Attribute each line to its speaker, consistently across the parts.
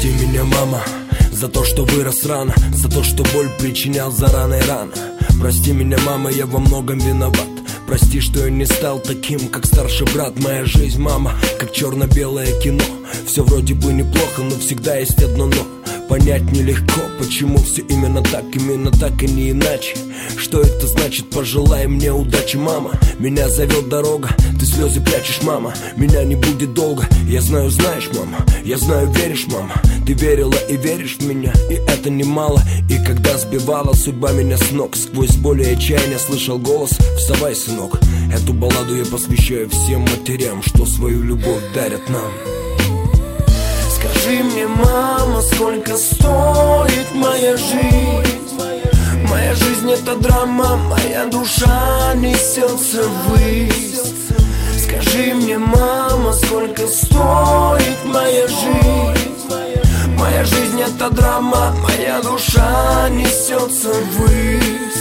Speaker 1: Прости меня, мама, за то, что вырос рано, за то, что боль причинял заранее рано. Прости меня, мама, я во многом виноват. Прости, что я не стал таким, как старший брат. Моя жизнь, мама, как черно-белое кино. Все вроде бы неплохо, но всегда есть одно но. Понять нелегко, почему все именно так и не иначе. Что это значит? Пожелай мне удачи, мама. Меня зовет дорога, ты слезы прячешь, мама. Меня не будет долго, я знаю, знаешь, мама. Я знаю, веришь, мама. Ты верила и веришь в меня, и это немало. И когда сбивала судьба меня с ног, сквозь боль и отчаяние слышал голос: вставай, сынок. Эту балладу я посвящаю всем матерям, что свою любовь дарят нам.
Speaker 2: Скажи мне, мама, сколько стоит моя жизнь? Моя жизнь — это драма, моя душа несется ввысь. Скажи мне, мама, сколько стоит моя жизнь? Моя жизнь — это драма, моя душа несется ввысь.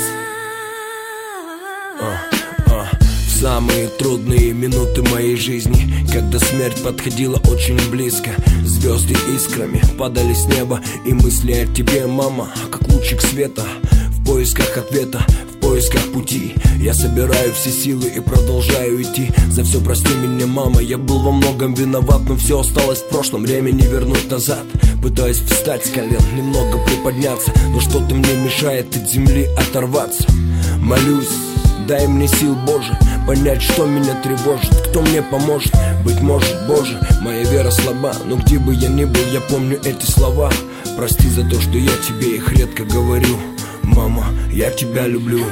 Speaker 1: В самые трудные минуты моей жизни, когда смерть подходила очень близко, звезды искрами падали с неба, и мысли о тебе, мама, как лучик света. В поисках ответа, в поисках пути я собираю все силы и продолжаю идти. За все прости меня, мама, я был во многом виноват, но все осталось в прошлом, время не вернуть назад. Пытаюсь встать с колен, немного приподняться, но что-то мне мешает от земли оторваться. Молюсь, дай мне сил, Боже, понять, что меня тревожит, кто мне поможет. Быть может, Боже, моя вера слаба, но где бы я ни был, я помню эти слова. Прости за то, что я тебе их редко говорю. Мама, я тебя люблю.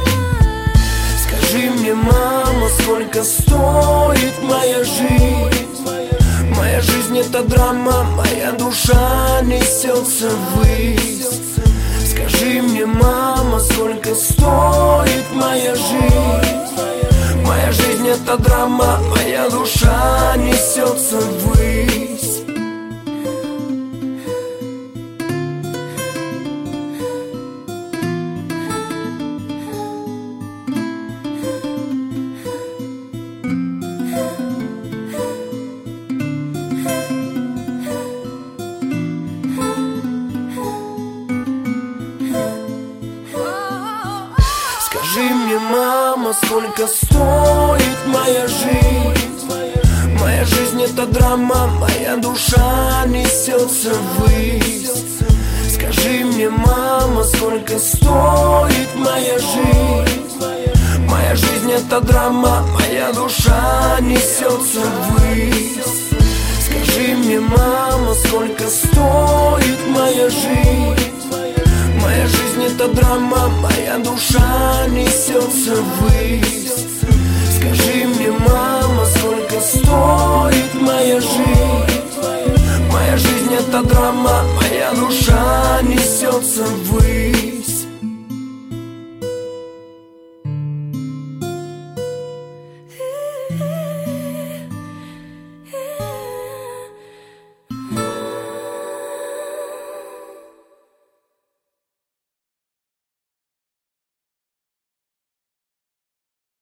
Speaker 2: Скажи мне, мама, сколько стоит моя жизнь? Моя жизнь — это драма, моя душа несется ввысь. Скажи мне, мама, сколько стоит моя жизнь? Моя жизнь — это драма, моя душа несется ввысь. Скажи мне, мама, сколько стоит моя жизнь? Моя жизнь — это драма, моя душа несется ввысь. Скажи мне, мама, сколько стоит моя жизнь? Моя жизнь — это драма, моя душа несется ввысь. Скажи мне, мама, сколько стоит моя жизнь? Моя жизнь — это драма, моя душа несется ввысь. Скажи мне, мама, сколько стоит моя жизнь? Моя жизнь — это драма, моя душа несется ввысь.